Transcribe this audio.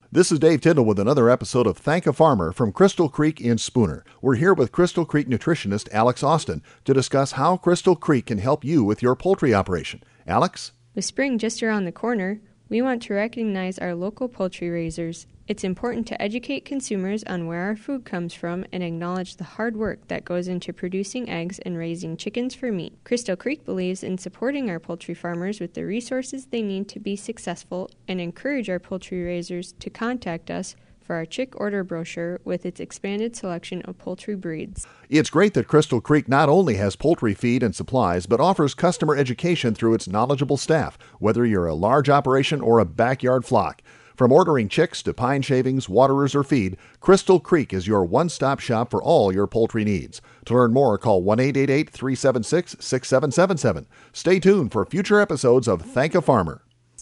This is Dave Tyndall with another episode of Thank a Farmer from Crystal Creek in Spooner. We're here with Crystal Creek nutritionist Alex Austin to discuss how Crystal Creek can help you with your poultry operation. Alex? With spring just around the corner, we want to recognize our local poultry raisers. It's important to educate consumers on where our food comes from and acknowledge the hard work that goes into producing eggs and raising chickens for meat. Crystal Creek believes in supporting our poultry farmers with the resources they need to be successful and encourage our poultry raisers to contact us for our chick order brochure with its expanded selection of poultry breeds. It's great that Crystal Creek not only has poultry feed and supplies, but offers customer education through its knowledgeable staff, whether you're a large operation or a backyard flock. From ordering chicks to pine shavings, waterers, or feed, Crystal Creek is your one-stop shop for all your poultry needs. To learn more, call 1-888-376-6777. Stay tuned for future episodes of Thank a Farmer.